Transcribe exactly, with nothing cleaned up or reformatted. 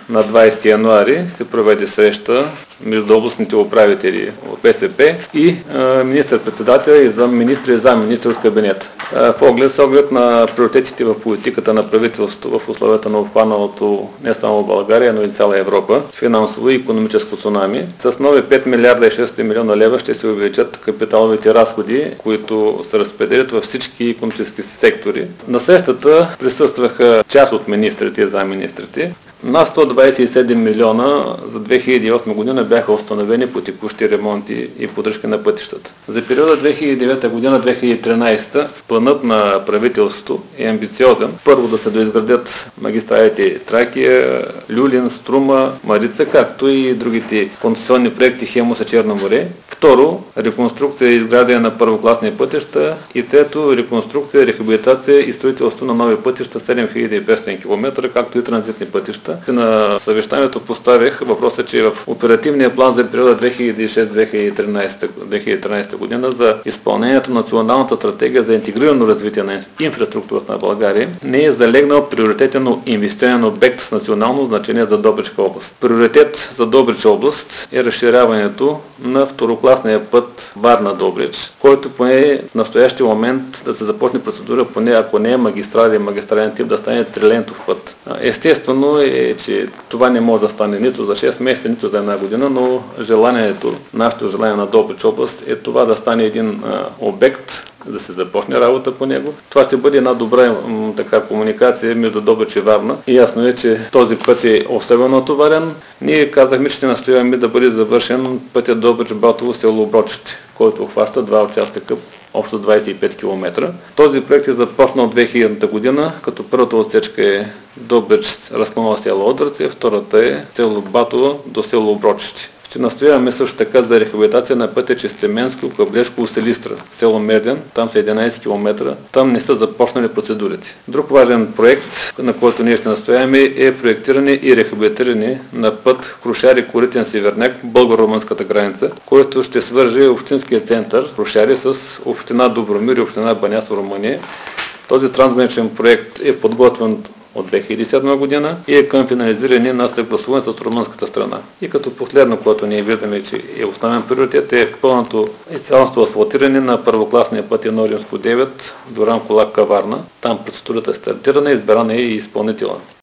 на двадесети януари се проведе среща между областните управители от БСП и министър-председателя и замминистра и замминистър от кабинета. В оглед, с оглед на приоритетите в политиката на правителството в условията на обхваналото не само България, но и цяла Европа финансово и икономическо цунами, с нови пет милиарда и шестстотин милиона лева ще се увеличат капиталовите разходи, които се разпределят във всички икономически сектори. На срещата присъстваха част от министрите и замминистрите. На сто двадесет и седем милиона за две хиляди и осма година бяха установени по текущи ремонти и поддръжка на пътищата. За периода две хиляди и девета година - две хиляди и тринадесета планът на правителството е амбициозен. Първо да се доизградят магистралите Тракия, Люлин, Струма, Марица, както и другите концесионни проекти Хемус и Черно море. Второ, реконструкция и изграждане на първокласни пътища. И трето, реконструкция, рехабилитация и строителство на нови пътища седем хиляди и петстотин километра, както и транзитни пътища. На съвещанието поставих въпроса, че в оперативния план за периода две хиляди и шеста - две хиляди и тринадесета година за изпълнението на Националната стратегия за интегрирано развитие на инфраструктурата на България не е залегнал приоритетен инвестиционен обект с национално значение за Добричка област. Приоритет за Добрич област е разширяването на второкласния път Варна-Добрич, който поне в настоящия момент да се започне процедура, поне ако не е магистрален, магистрален тип, да стане трилентов път. Естествено е, че това не може да стане нито за шест месеца, нито за една година, но желанието, нашето желание на Добрич област е това да стане един а, обект, да се започне работа по него. Това ще бъде една добра м, така, комуникация между Добрич и Варна. И ясно е, че този път е особено натоварен. Ние казахме, че ще настояваме да бъде завършен пътят Добрич-Батово село Оброчище, който обхваща два участъка, общо двадесет и пет километра. Този проект е започнал две хилядната година, като първата отсечка е Добрич разклона село Одръце, втората е село Батово до село Оброчище. Ще настояваме също така за рехабилитация на пътя Честеменско, Каблешко, Селистра, село Меден, там са единадесет километра, там не са започнали процедурите. Друг важен проект, на който ние ще настояваме, е проектиране и рехабилитиране на път Крушари - Коритен - Северняк, българо-румънската граница, който ще свърже общинския център Крушари с община Добромир и община Банясо, Румъния. Този трансграничен проект е подготвен от две хиляди и седма година и е към финализиране на съгласуване с румънската страна. И като последно, което ние виждаме, че е основен приоритет, е пълното и цялостно асфалтиране на първокласния път едно девет до Рамко-Лак Каварна. Там процедурата е стартирана, избрана е и изпълнителна.